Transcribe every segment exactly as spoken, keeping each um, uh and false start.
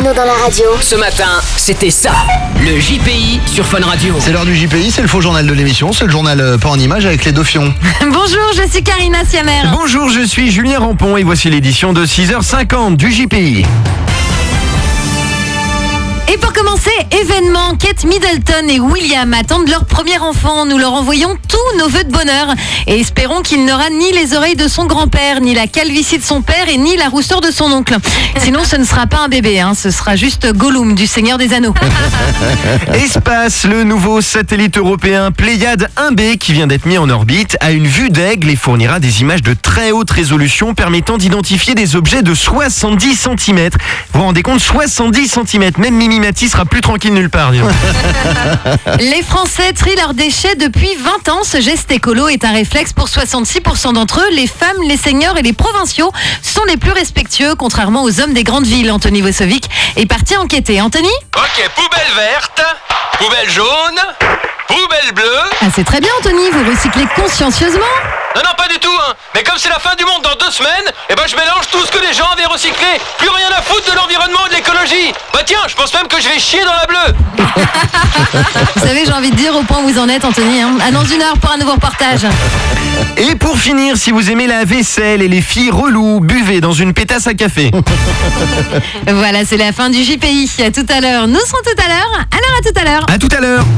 Bruno dans la radio. Ce matin, c'était ça, le J P I sur Fun Radio. C'est l'heure du J P I, c'est le faux journal de l'émission, c'est le journal euh, pas en image avec les deux fions. Bonjour, je suis Karina Siamer. Bonjour, je suis Julien Rampon et voici l'édition de six heures cinquante du J P I. Et pour commencer, événement, Kate Middleton et William attendent leur premier enfant. Nous leur envoyons tous nos vœux de bonheur et espérons qu'il n'aura ni les oreilles de son grand-père, ni la calvitie de son père et ni la rousseur de son oncle. Sinon, ce ne sera pas un bébé, hein, ce sera juste Gollum du Seigneur des Anneaux. Espace, le nouveau satellite européen Pléiade un B qui vient d'être mis en orbite a une vue d'aigle et fournira des images de très haute résolution permettant d'identifier des objets de soixante-dix centimètres. Vous vous rendez compte, soixante-dix centimètres, même Mimi Mati sera plus tranquille nulle part. Les Français trient leurs déchets depuis vingt ans. Ce geste écolo est un réflexe pour soixante-six pour cent d'entre eux. Les femmes, les seniors et les provinciaux sont les plus respectueux, contrairement aux hommes des grandes villes. Anthony Vosovic est parti enquêter. Anthony ? Ok, poubelle verte, poubelle jaune, poubelle bleue. Ah, c'est très bien, Anthony, vous recyclez consciencieusement. Non, non, pas du tout, hein. Mais comme c'est la fin du monde dans deux semaines, eh ben je mélange tout ce que les gens avaient recyclé. Plus rien à foutre de l'environnement et de l'écologie. Bah tiens, je pense même que je vais chier dans la bleue. Vous savez, j'ai envie de dire au point où vous en êtes, Anthony. Hein. À dans une heure pour un nouveau reportage. Et pour finir, si vous aimez la vaisselle et les filles reloues, buvez dans une pétasse à café. Voilà, c'est la fin du J P I. À tout à l'heure. Nous serons tout à l'heure. Alors à tout à l'heure. À tout à l'heure.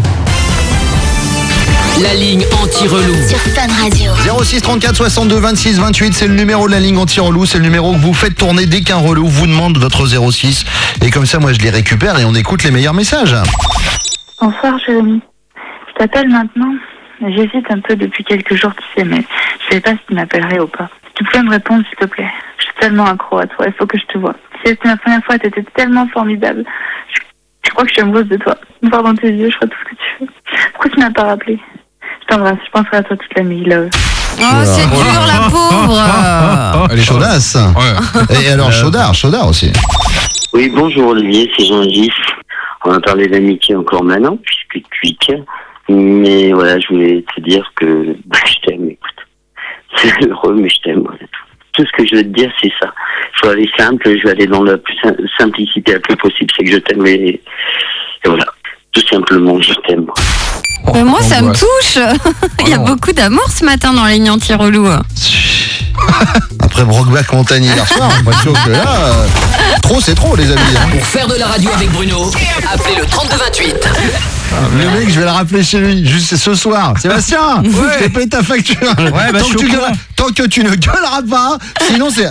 La ligne anti-relou. Sur Fun Radio. zéro six trente-quatre soixante-deux vingt-six vingt-huit, c'est le numéro de la ligne anti-relou, c'est le numéro que vous faites tourner dès qu'un relou vous demande votre zéro six. Et comme ça, moi je les récupère et on écoute les meilleurs messages. Bonsoir Jérémy, je t'appelle maintenant. J'hésite un peu depuis quelques jours, tu sais, mais je sais pas si tu m'appellerais ou pas. Si tu pouvais me répondre s'il te plaît. Je suis tellement accro à toi, il faut que je te vois. C'était la première fois, t'étais tellement formidable. Je, je crois que je suis amoureuse de toi. Voir dans tes yeux, je ferai tout ce que tu fais. Pourquoi tu m'as pas rappelé? Je t'embrasse, je penserai à toi toute la nuit, là. Oh, c'est dur, la pauvre. Elle est chaudasse. Ouais. Et alors chaudard, chaudard aussi. Oui, bonjour Olivier, c'est Jean-Gif. On a parlé d'amitié encore maintenant, puisque tu y tiens. Mais voilà, je voulais te dire que bah, je t'aime, écoute. C'est heureux, mais je t'aime, voilà. Tout ce que je veux te dire, c'est ça. Il faut aller simple, je vais aller dans la plus sim- simplicité la plus possible, c'est que je t'aime et, et voilà. Tout simplement, je t'aime. Mais moi, ça me touche. Il y a beaucoup d'amour ce matin dans les lignes anti-relou. Après Brokeback Mountain hier soir, moi je trouve que là, euh, trop c'est trop les amis. Hein. Pour faire de la radio avec Bruno, appelez le trente-deux vingt-huit. Le mec, je vais le rappeler chez lui, juste ce soir. Sébastien, ouais. Je t'ai payé ta facture. Ouais, bah, tant, que tu gueules, tant que tu ne gueuleras pas, sinon c'est...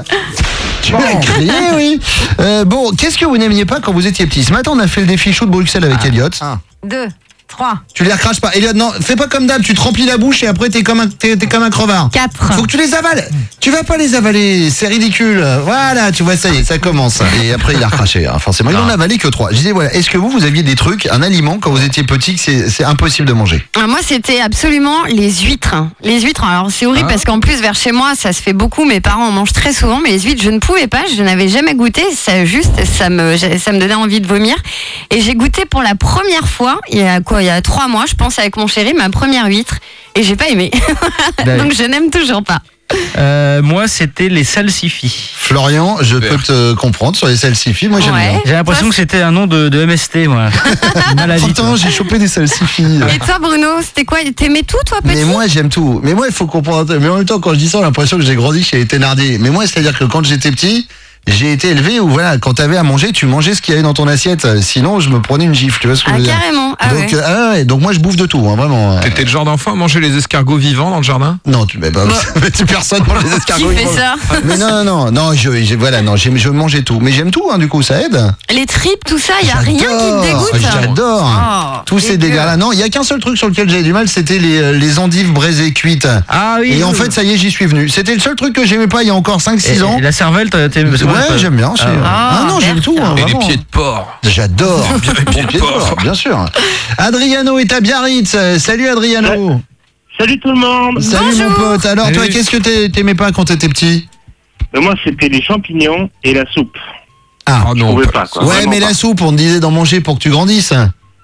Tu vas crier, oui. Euh, bon, qu'est-ce que vous n'aimiez pas quand vous étiez petit? Ce matin, on a fait le défi chaud de Bruxelles avec ah. Elliot. Un. Deux. trois. Tu les recraches pas. Elliot, non, fais pas comme d'hab, tu te remplis la bouche et après t'es comme un, t'es, t'es comme un crevard. quatre. Faut que tu les avales. Tu vas pas les avaler, c'est ridicule. Voilà, tu vois, ça y est, ça commence. Et après, il a recraché, hein, forcément. Il en a avalé que trois. Je disais, voilà, est-ce que vous, vous aviez des trucs, un aliment quand vous étiez petit que c'est, c'est impossible de manger? Ah, moi, c'était absolument les huîtres. Les huîtres, alors c'est horrible ah. parce qu'en plus, vers chez moi, ça se fait beaucoup. Mes parents en mangent très souvent, mais les huîtres, je ne pouvais pas. Je n'avais jamais goûté. Ça, juste, ça me, ça me donnait envie de vomir. Et j'ai goûté pour la première fois, il y a quoi, il y a trois mois, je pense, avec mon chéri, ma première huître, et j'ai pas aimé. Donc je n'aime toujours pas. Euh, moi, c'était les salsifis. Florian, je peux te comprendre sur les salsifis. Moi, j'aime ouais. bien. J'ai l'impression toi, que c'était un nom de, de M S T, moi. Maladie. Pourtant, j'ai chopé des salsifis. Et toi, Bruno, c'était quoi? T'aimais tout, toi, petit? Mais moi, j'aime tout. Mais moi, il faut comprendre. Mais en même temps, quand je dis ça, j'ai l'impression que j'ai grandi chez les Thénardier. Mais moi, c'est-à-dire que quand j'étais petit, j'ai été élevé où voilà, quand t'avais à manger, tu mangeais ce qu'il y avait dans ton assiette. Sinon, je me prenais une gifle. Tu vois ce que ah, je veux dire? Carrément. Ah, donc, ouais. euh, ah ouais, donc moi, je bouffe de tout, hein, vraiment. T'étais le genre d'enfant à manger les escargots vivants dans le jardin? Non, tu mais bah, bah. personne mange les escargots Qui vivants. fait ça? Mais non, non, non, je, je voilà, non, je mangeais tout. Mais j'aime tout, hein, du coup, ça aide. Les tripes, tout ça, il y a rien qui te dégoûte. J'adore. Oh, tous ces dégâts-là. Non, il y a qu'un seul truc sur lequel j'avais du mal, c'était les, les endives braisées cuites. Ah oui. Et oui, en oui. fait, ça y est, j'y suis venu. C'était le seul truc que j'aimais pas il y a encore cinq six ans. Et la cervelle, t'aimes? Ouais, moi, j'aime bien. Ah, ah non, j'aime tout. Hein, et vraiment. les pieds de porc. J'adore. Les pieds de porc, bien sûr. Adriano est à Biarritz. Salut Adriano. Salut tout le monde. Salut Bonjour. mon pote. Alors Salut. toi, qu'est-ce que t'aimais pas quand t'étais petit? Ben moi, c'était les champignons et la soupe. Ah, oh je non. pouvais pas, quoi. ouais, Vraiment mais pas. la soupe, on te disait d'en manger pour que tu grandisses.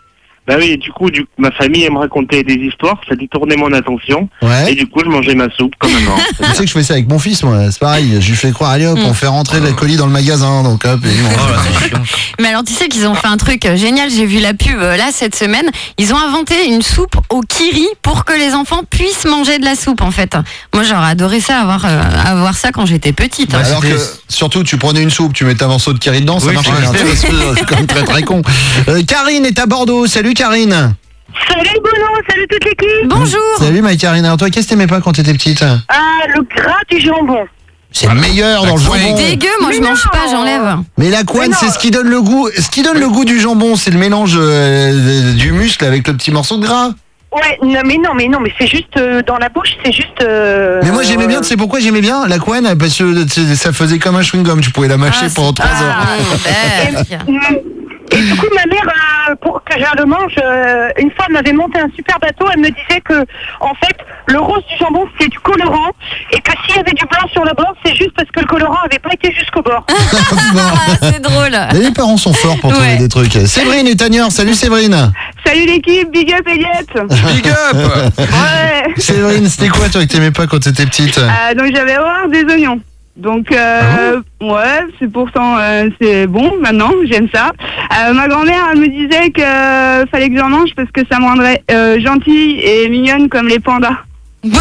Bah oui, du coup, du, ma famille elle me racontait des histoires, ça détournait mon attention. Ouais. Et du coup, je mangeais ma soupe comme un grand. Tu sais que je fais ça avec mon fils, moi. C'est pareil. Je lui fais croire, allez hop, on fait rentrer le colis dans le magasin. Donc hop, et il mange. Mais alors tu sais qu'ils ont fait un truc génial, j'ai vu la pub euh, là cette semaine, ils ont inventé une soupe au kiri pour que les enfants puissent manger de la soupe en fait. Moi j'aurais adoré ça, avoir, euh, avoir ça quand j'étais petite. Bah, alors que, surtout, tu prenais une soupe, tu mettais un morceau de curry dedans, ça Oui, marchait c'est bien. vrai. Tu vois, C'est quand même très très con. Euh, Karine est à Bordeaux. Salut Karine. Salut Bruno, salut toute l'équipe. Bonjour. Salut ma Karine. Alors toi, qu'est-ce que t'aimais pas quand t'étais petite? Ah, le gras du jambon. C'est le meilleur dans le jambon. Dégueu, moi je mange pas, j'enlève. Mais la couenne, c'est ce qui donne le goût. Ce qui donne le goût du jambon, c'est le mélange euh, du muscle avec le petit morceau de gras. Ouais, non mais non, mais non, mais c'est juste euh, dans la bouche, c'est juste. Euh, Mais moi j'aimais bien, tu sais pourquoi j'aimais bien la couenne? Parce que tu sais, ça faisait comme un chewing-gum, tu pouvais la mâcher Ah, pendant trois c'est- heures. Ah, bec. Et du coup, ma mère, euh, pour que je le mange, euh, une fois, elle m'avait monté un super bateau. Elle me disait que, en fait, le rose du jambon, c'est du colorant. Et que s'il y avait du blanc sur le bord, c'est juste parce que le colorant avait pas été jusqu'au bord. Ah, c'est drôle. Mais les parents sont forts pour trouver Ouais. des trucs. Séverine est à Niort. Salut Séverine. Salut l'équipe, big up Elliot. Big up. Ouais. Séverine, c'était quoi toi que t'aimais pas quand t'étais petite? Euh, donc j'avais horreur des oignons. Donc euh, ouais, c'est pourtant euh, c'est bon maintenant, j'aime ça. Euh, ma grand-mère elle me disait que euh, fallait que j'en mange parce que ça me rendrait euh, gentille et mignonne comme les pandas. Aucun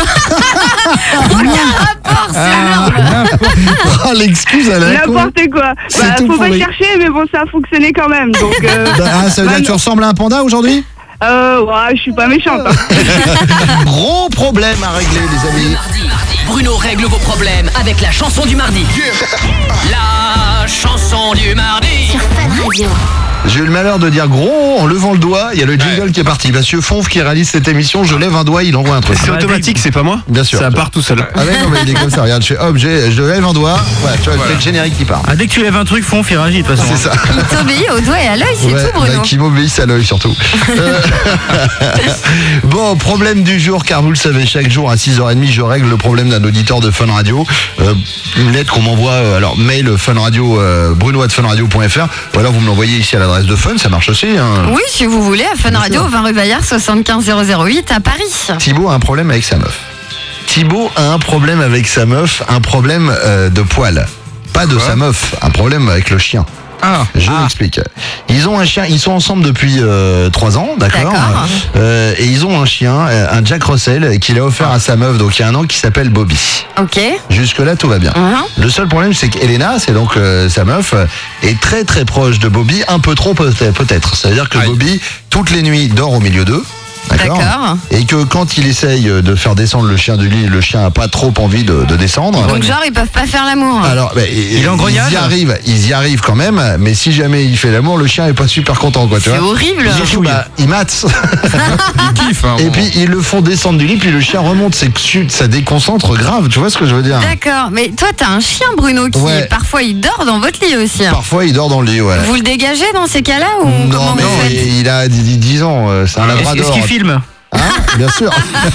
rapport, c'est énorme. Oh, l'excuse à la con. N'importe quoi. C'est Bah, tout faut pas pourri. chercher, mais bon, ça a fonctionné quand même. Donc, euh, Bah, ah, ça veut dire que tu ressembles à un panda aujourd'hui? euh, ouais, je suis pas méchante. Hein. Gros problème à régler les amis. Mardi, Bruno règle vos problèmes avec la chanson du mardi. La chanson du mardi. J'ai eu le malheur de dire gros en levant le doigt. Il y a le jingle qui est parti. Monsieur Fonf qui réalise cette émission, je lève un doigt, il envoie un truc. C'est automatique, c'est pas moi? Bien sûr. Ça part tout seul. Ah ouais, non mais il est comme ça. Regarde, je fais hop, j'ai- je lève un doigt. Voilà, tu vois, je fais le générique qui part. Ah, dès que tu lèves un truc, Fonf, il réagit de toute façon. C'est ça. Il t'obéit au doigt et à l'œil, c'est Ouais, tout Bruno. bah, qui m'obéissent à l'œil surtout. Euh, bon, problème du jour, car vous le savez, chaque jour à six heures trente, je règle le problème d'un auditeur de Fun Radio. Euh, une lettre qu'on m'envoie, euh, alors mail Fun Radio, euh, bruno arobase funradio point f r, ou alors vous me l'envoyez ici à l'adresse de Fun, ça marche aussi. Hein. Oui, si vous voulez, à Fun Bien Radio, sûr. vingt rue Bayard, soixante-quinze zéro zéro huit à Paris. Thibaut a un problème avec sa meuf. Thibaut a un problème avec sa meuf, un problème euh, de poil. Pas de sa meuf, un problème avec le chien. Ah. Je m'explique. Ils ont un chien, ils sont ensemble depuis euh, trois ans, d'accord. D'accord. Euh, et ils ont un chien, euh, un Jack Russell, qu'il a offert à sa meuf, donc il y a un an, qui s'appelle Bobby. Ok. Jusque là, tout va bien. Mhm. Le seul problème, c'est qu'Elena, c'est donc euh, sa meuf, euh, est très très proche de Bobby, un peu trop peut- peut-être. C'est-à-dire que Aïe. Bobby, toutes les nuits, dort au milieu d'eux. D'accord. D'accord. Et que quand il essaye de faire descendre le chien du lit, le chien a pas trop envie de, de descendre. Donc genre, ils peuvent pas faire l'amour. Alors, bah, Il est en grognade Ils y arrivent, ils y arrivent quand même, mais si jamais il fait l'amour, le chien est pas super content, quoi, tu C'est vois. horrible. Surtout, bah, il mate. Il kiffe. Hein, Et bon. puis ils le font descendre du lit, puis le chien remonte, c'est que ça déconcentre grave, tu vois ce que je veux dire? D'accord. Mais toi, t'as un chien, Bruno, qui Ouais. parfois il dort dans votre lit aussi. hein. Parfois il dort dans le lit, ouais. Vous le dégagez dans ces cas-là ou Non, comment mais vous faites il il a dix ans, euh, c'est un Est-ce labrador. est-ce qu'il filme? Hein, bien sûr.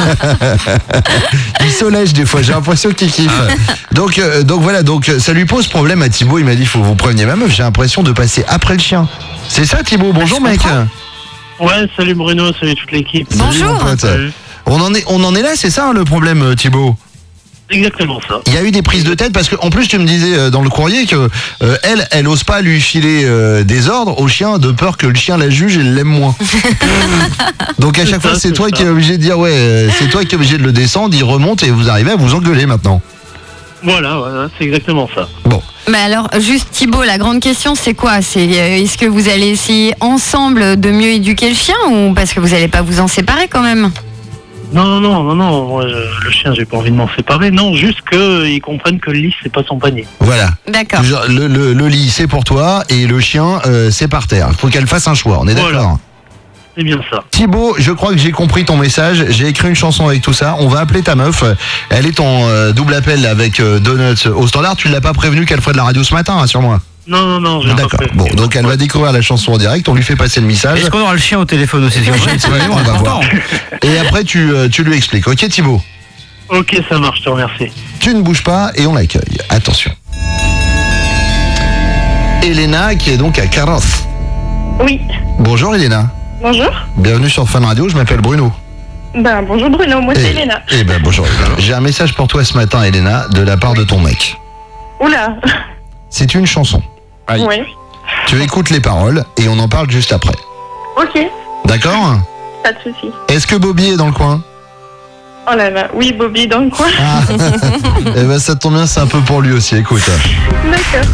Il se lèche des fois, j'ai l'impression qu'il kiffe. Donc, euh, donc voilà, donc ça lui pose problème à Thibaut. Il m'a dit, faut que vous preniez ma meuf. J'ai l'impression de passer après le chien. C'est ça, Thibaut? Bonjour, je mec. comprends. Ouais, salut Bruno, salut toute l'équipe. Salut, mon Bonjour. pote. Salut. On en est, on en est là, c'est ça hein, le problème, euh, Thibaut? Exactement ça. Il y a eu des prises de tête parce que en plus tu me disais euh, dans le courrier que euh, elle, elle ose pas lui filer euh, des ordres au chien de peur que le chien la juge et l'aime moins. Donc à C'est chaque ça, fois c'est c'est toi ça. qui es obligé de dire ouais, euh, c'est toi qui es obligé de le descendre, il remonte et vous arrivez à vous engueuler maintenant. Voilà, voilà, c'est exactement ça. Bon, Mais alors, juste Thibaut, la grande question, c'est quoi? C'est euh, est-ce que vous allez essayer ensemble de mieux éduquer le chien ou parce que vous allez pas vous en séparer quand même? Non, non, non, non, non, moi, je- le chien, j'ai pas envie de m'en séparer. Non, juste qu'ils comprennent que le lit, c'est pas son panier. voilà. D'accord. Genre, Le, le- le lit c'est pour toi et le chien euh, c'est par terre. Faut qu'elle fasse un choix, on est Voilà. d'accord? C'est bien ça. Thibaut, je crois que j'ai compris ton message. J'ai écrit une chanson avec tout ça. On va appeler ta meuf. Elle est en euh, double appel avec euh, Donuts au standard. Tu l'as pas prévenu qu'elle ferait de la radio ce matin, rassure-moi. Non, non, non, j'ai pas D'accord. fait. Bon, donc elle va découvrir la chanson en direct. On lui fait passer le message. Est-ce qu'on aura le chien au téléphone aussi? Ouais, on va voir. Et après, tu, euh, tu lui expliques. Ok, Thibaut? Ok, ça marche, je te remercie. Tu ne bouges pas et on l'accueille. Attention. Elena, qui est donc à Carroth. Oui, Bonjour, Elena. Bonjour. Bienvenue sur Fun Radio, je m'appelle Bruno. Ben, bonjour Bruno, moi c'est Eh- Elena. Eh ben bonjour Elena. J'ai un message pour toi ce matin Elena, de la part de ton mec. Oula. C'est une chanson. Oui. Tu écoutes les paroles et on en parle juste après. Ok, D'accord? pas de souci. Est-ce que Bobby est dans le coin? Oh là là, oui Bobby dans le coin. Ah. Eh ben ça tombe bien, c'est un peu pour lui aussi, écoute. D'accord.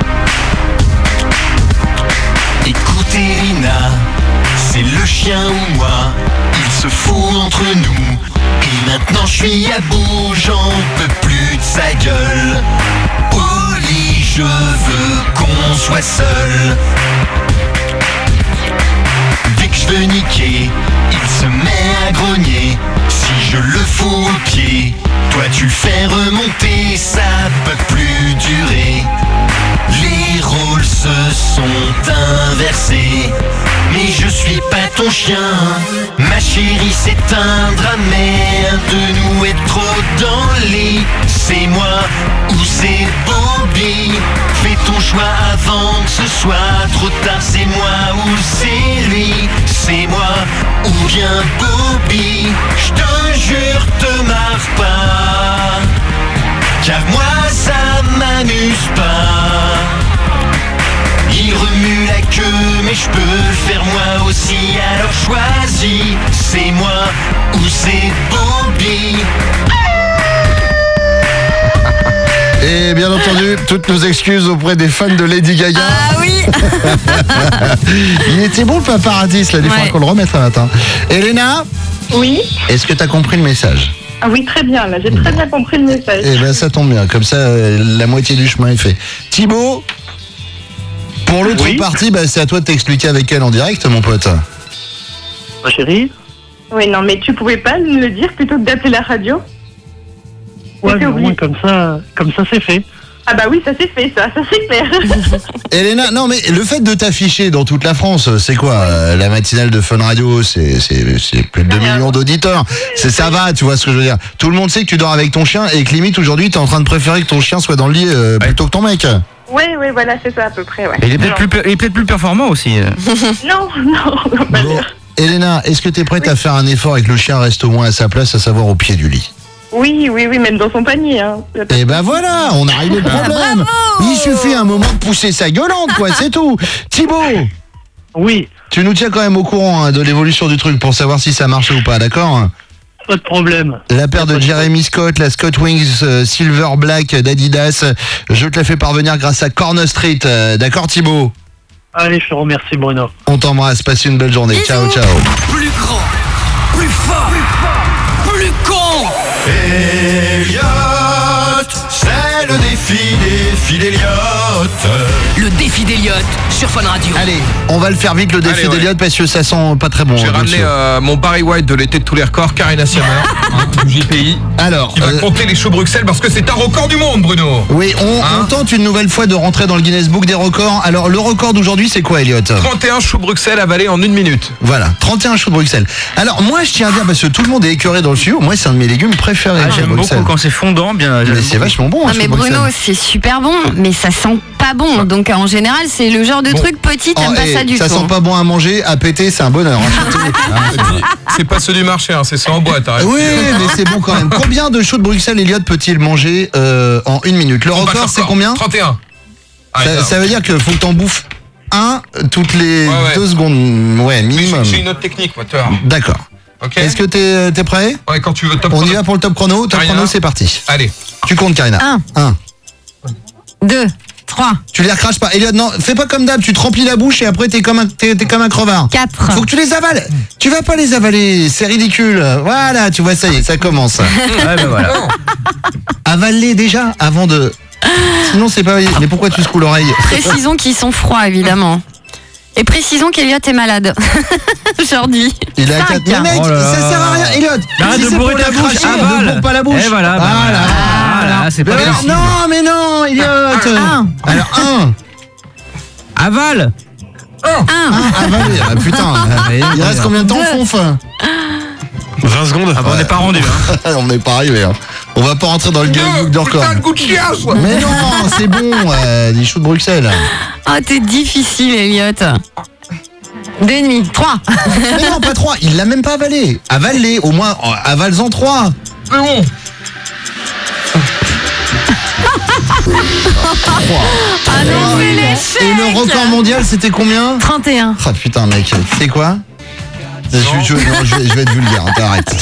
Écoutez Lina, c'est le chien ou moi, il se fout entre nous. Et maintenant je suis à bout, j'en peux plus de sa gueule. Au lit, je veux qu'on soit seul. Dès que je veux niquer, il se met à grogner. Si je le fous au pied, toi tu le fais remonter, ça peut plus durer. Les rôles se sont inversés, mais je suis pas ton chien. Ma chérie, c'est un drame, mais un de nous est trop dans le lit. C'est moi ou c'est Bobby. Fais ton choix avant que ce soit trop tard. C'est moi ou c'est lui. C'est moi ou bien Bobby. Je te jure, te marre pas, car moi ça m'amuse pas. Il remue la queue, mais je peux le faire moi aussi. Alors choisis, c'est moi ou c'est Bobby. Et bien entendu, toutes nos excuses auprès des fans de Lady Gaga. Ah oui. Il était bon le paparazzi, là, il faudra Ouais. qu'on le remette un matin. Elena, Oui. est-ce que tu as compris le message? Ah oui, très bien, là, j'ai très bien compris le message. Eh ben ça tombe bien, comme ça euh, la moitié du chemin est fait. Thibaut, pour l'autre Oui. partie, bah, c'est à toi de t'expliquer avec elle en direct, mon pote. Ma chérie. Oui, non, mais tu pouvais pas me le dire plutôt que d'appeler la radio? Ouais, J'étais mais au moins oubliée. comme ça, comme ça c'est fait. Ah bah oui, ça c'est fait, ça, ça c'est clair. Elena, non mais le fait de t'afficher dans toute la France, c'est quoi euh, la matinale de Fun Radio, c'est c'est- c'est plus de deux millions d'auditeurs. C'est ça va, tu vois ce que je veux dire. Tout le monde sait que tu dors avec ton chien et que limite aujourd'hui t'es en train de préférer que ton chien soit dans le lit euh, plutôt que ton mec. Oui, oui, voilà, c'est ça à peu près, ouais. Et il est peut-être Non. plus, il est peut-être plus performant aussi. euh. Non, non, on va pas Bon, dire. Elena, est-ce que t'es prête à faire un effort et que le chien reste au moins à sa place, à savoir au pied du lit? Oui, oui, oui, même dans son panier. Hein. Et ben voilà, on a réglé le problème. Il suffit un moment de pousser sa gueulante, quoi, c'est tout. Thibaut, Oui, tu nous tiens quand même au courant hein, de l'évolution du truc pour savoir si ça marche ou pas, d'accord? pas de problème. La paire de Jeremy Scott, la Scott Wings euh, Silver Black d'Adidas, je te la fais parvenir grâce à Corner Street, euh, d'accord Thibaut? Allez, je te remercie Bruno. On t'embrasse, passe une belle journée, ciao ciao. Plus grand, plus fort, plus con. Elliot, c'est le défi des défi d'Elliot. Le défi d'Elliot sur Fun Radio. Allez, on va le faire vite le défi Allez, ouais. d'Eliott parce que ça sent pas très bon. J'ai hein, ramené dessus. euh, mon Barry White de l'été de tous les records, Karina Siamer, hein, du J P I, Alors, qui va euh, compter les shows Bruxelles parce que c'est un record du monde, Bruno. oui, on, Hein on tente une nouvelle fois de rentrer dans le Guinness Book des records. Alors, le record d'aujourd'hui, c'est quoi, Elliott? trente et un choux Bruxelles avalés en une minute. Voilà, trente et un choux de Bruxelles. Alors, moi, je tiens à dire, parce que tout le monde est écœuré dans le studio, moi, c'est un de mes légumes préférés. Ah, choux j'aime de Bruxelles. beaucoup quand c'est fondant, bien. Mais j'aime c'est beaucoup. vachement bon, un Non choux mais de Bruxelles. Bruno, c'est super bon, mais ça sent pas bon. Donc en général, c'est le genre de Bon. truc petit, t'aimes Oh, pas eh, ça du ça tout. sent pas bon à manger, à péter, c'est un bonheur. hein, je te dis. C'est pas ceux du marché, hein, c'est ceux en boîte. Arrête. Oui, mais c'est bon quand même. Combien de choux de Bruxelles, Elliott, peut-il manger euh, en une minute? Le On bat record, c'est combien? trente et un. Ah, ça, non. ça veut dire qu'il faut que t'en bouffes un toutes les Ouais, ouais. deux secondes. Ouais, Mais minimum. j'ai- J'ai une autre technique, moi, tu vois. D'accord. Ok. Est-ce que t'es es prêt? Ouais, quand tu veux top On y chrono. va pour le top chrono. Top Karina. chrono, c'est parti. Allez. Tu comptes, Karina. Un. Un. Deux, trois, Tu les recraches pas. Elliott, non, fais pas comme d'hab. Tu te remplis la bouche et après t'es comme un, t'es, t'es comme un crevard. quatre. Faut que tu les avales. Tu vas pas les avaler. C'est ridicule. Voilà, tu vois, ça y est, ça commence. Ouais, ben voilà. Non. Avale-les déjà avant de. Sinon, c'est pas. Mais pourquoi tu secoues l'oreille? Précisons qu'ils sont froids, évidemment. Et précisons qu'Eliott est malade aujourd'hui. Il a Cinq. quatre. Mais mec, Oh là ça là. sert à rien. Elliott, Arrête si de c'est bourrer pour ta la bouche, cracher, avale. ne bourre pas la bouche. Et voilà, bah, Voilà. voilà, c'est Mais pas alors, possible. non, mais non, Elliott. Un. Alors, un. Avale. Un. Avalé. Ah, putain. Il reste combien de temps, Deux. Fonf? vingt secondes. Ah bah, on n'est pas rendu. Hein. On n'est pas arrivé. Hein. On va pas rentrer dans le Guinness Book de record. Putain, le coup de chiasse. Mais non, c'est bon, euh, des choux de Bruxelles. Ah, t'es difficile, Eliott. Deux et demi. Trois. Mais non, pas trois. Il l'a même pas avalé. Avale-les. Au moins, euh, avale-en trois. C'est bon. Ah non, c'est l'échec. Et le record mondial, c'était combien? trente et un. Ah putain, mec. Tu sais quoi? Je, je, non, je, vais, je vais être vulgaire. Hein, t'arrêtes.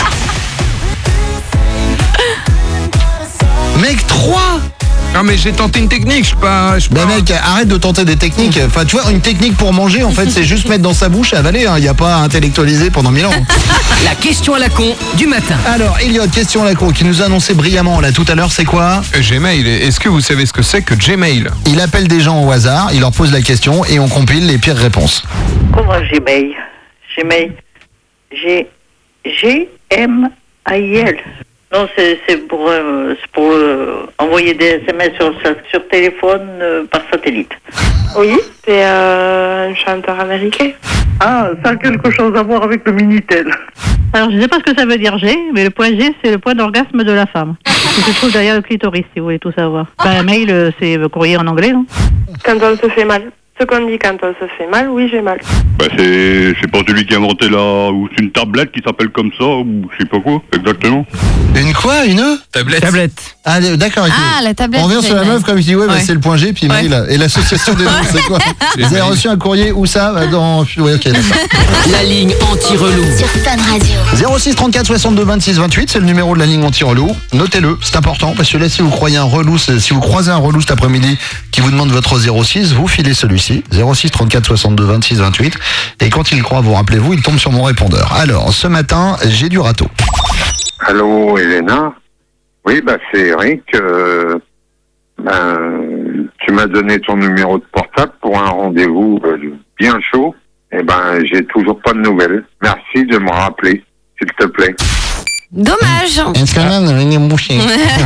Mec, trois. Non mais j'ai tenté une technique, je sais pas... Je Bah mec, arrête de tenter des techniques. Enfin, tu vois, une technique pour manger, en fait, c'est juste mettre dans sa bouche et avaler. Il n'y a pas à intellectualiser pendant mille ans. La question à la con du matin. Alors, Elliot, question à la con, qui nous a annoncé brillamment là tout à l'heure, c'est quoi? Gmail, est-ce que vous savez ce que c'est que Gmail? Il appelle des gens au hasard, il leur pose la question et on compile les pires réponses. Comment Gmail? Gmail. G... G... M... A... I... L. Non, c'est c'est pour, euh, c'est pour euh, envoyer des S M S sur, sur téléphone euh, par satellite. Oui, c'est euh, un chanteur américain. Ah, ça a quelque chose à voir avec le Minitel. Alors, je ne sais pas ce que ça veut dire G, mais le point G, c'est le point d'orgasme de la femme. Qui se trouve derrière le clitoris, si vous voulez tout savoir. Ben, mail, euh, c'est le courrier en anglais, non? Quand on se fait mal. Ce qu'on dit quand on se fait mal, oui, j'ai mal. Bah c'est, c'est pas celui qui a inventé la... ou c'est une tablette qui s'appelle comme ça, ou je sais pas quoi, exactement. Une quoi? Une Tablette. Tablette. Ah d'accord. Ah, la tablette. On revient sur la meuf comme je dis, ouais, bah, Ouais. c'est le point G, puis Ouais. mail. Et l'association des noms, c'est quoi? Vous avez reçu un courrier, où ça? Bah, dans... Ouais, ok, d'accord. La ligne anti-relou. Sur Fun Radio. zéro six trente-quatre soixante-deux vingt-six vingt-huit, c'est le numéro de la ligne anti-relou. Notez-le, c'est important, parce que là, si vous croyez un relou, c'est- si vous croisez un relou cet après-midi qui vous demande votre zéro six, vous filez celui-ci, zéro six trente-quatre soixante-deux vingt-six vingt-huit, et quand il croit, vous rappelez-vous, il tombe sur mon répondeur. Alors, ce matin, j'ai du râteau. Allô, Elena? Oui, bah c'est Eric. Euh, ben, tu m'as donné ton numéro de portable pour un rendez-vous euh, bien chaud. Eh ben, j'ai toujours pas de nouvelles. Merci de me rappeler, s'il te plaît. Dommage. Est-ce que là, vous avez une bouchée?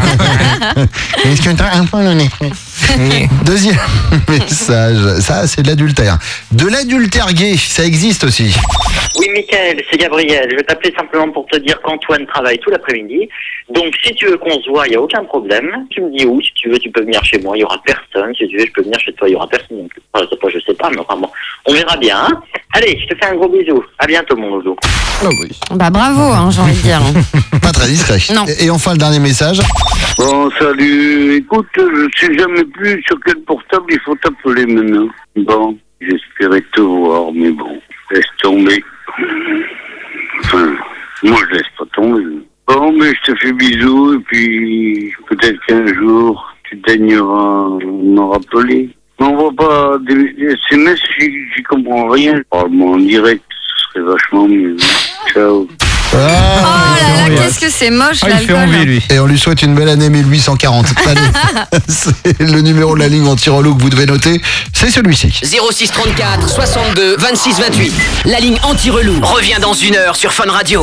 Est-ce que t'as un peu le nez? Deuxième message, ça c'est de l'adultère. De l'adultère gay, ça existe aussi. Oui, Mickaël, c'est Gabriel. Je vais t'appeler simplement pour te dire qu'Antoine travaille tout l'après-midi. Donc, si tu veux qu'on se voit, il n'y a aucun problème. Tu me dis où, si tu veux, tu peux venir chez moi. Il n'y aura personne. Si tu veux, je peux venir chez toi. Il n'y aura personne non plus. Enfin, je sais pas, je sais pas, mais enfin bon, on verra bien. Hein. Allez, je te fais un gros bisou. À bientôt, mon loulou. Oh oui. Bah bravo, hein, j'ai envie de dire. Pas très discret. Non. Et, et enfin le dernier message. Bon, salut. Écoute, je sais jamais plus sur quel portable il faut t'appeler maintenant. Bon, j'espérais te voir, mais bon, laisse tomber. Enfin, moi je laisse pas tomber. Bon, mais je te fais bisous, et puis peut-être qu'un jour, tu daigneras m'en rappeler. M'envoie pas des, des S M S, j'y j'y comprends rien. Parle-moi en direct, ce serait vachement mieux. Ciao. Oh là là, qu'est-ce que c'est moche l'alcool. Et on lui souhaite une belle année mille huit cent quarante. Allez, c'est le numéro de la ligne anti-relou que vous devez noter, c'est celui-ci. zéro six trente-quatre soixante-deux vingt-six vingt-huit. La ligne anti-relou revient dans une heure sur Fun Radio.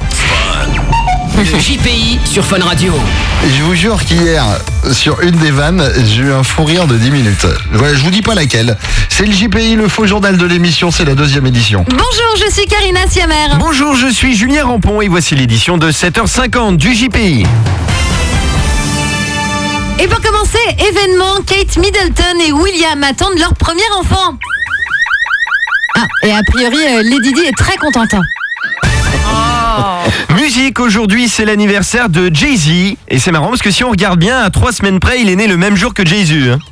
Le J P I sur Fun Radio. Je vous jure qu'hier, sur une des vannes, j'ai eu un fou rire de dix minutes. Voilà, je vous dis pas laquelle. C'est le J P I, le faux journal de l'émission, c'est la deuxième édition. Bonjour, je suis Karina Siamer. Bonjour, je suis Julien Rampon et voici l'édition de sept heures cinquante du J P I. Et pour commencer, événement, Kate Middleton et William attendent leur premier enfant. Ah, et a priori, euh, Lady Di est très contente. Musique, aujourd'hui c'est l'anniversaire de Jay-Z. Et c'est marrant parce que si on regarde bien, à trois semaines près, il est né le même jour que Jay-Z. Hein.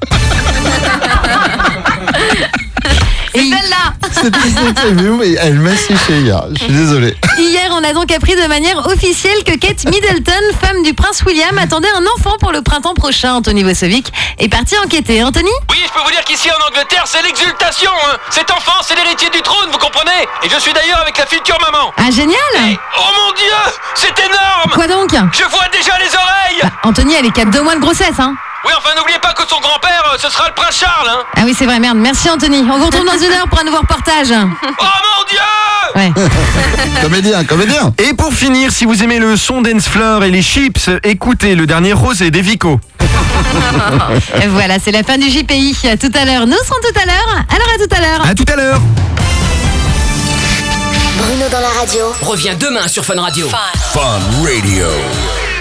Et celle-là. Elle m'a séché hier, je suis désolé. Hier, on a donc appris de manière officielle que Kate Middleton, femme du prince William, attendait un enfant pour le printemps prochain. Anthony Vosovic est parti enquêter. Anthony ? Oui, je peux vous dire qu'ici en Angleterre, c'est l'exultation. Hein. Cet enfant, c'est l'héritier du trône, vous comprenez? Et je suis d'ailleurs avec la future maman. Ah, génial. Et, oh mon Dieu, c'est énorme. Quoi donc? Je vois déjà les oreilles. Bah, Anthony, elle est qu'à deux mois de grossesse, hein. Oui, enfin, n'oubliez pas que son grand-père, euh, ce sera le prince Charles. Hein. Ah oui, c'est vrai, merde. Merci Anthony. On vous retrouve dans une heure pour un nouveau reportage. Oh mon Dieu. Ouais. Comédien, comédien. Et pour finir, si vous aimez le son dance floor et les chips, écoutez le dernier Rosé des Vico. Et voilà, c'est la fin du J P I. À tout à l'heure. Nous serons tout à l'heure. Alors à tout à l'heure. À tout à l'heure. Bruno dans la radio. Reviens demain sur Fun Radio. Fun Radio.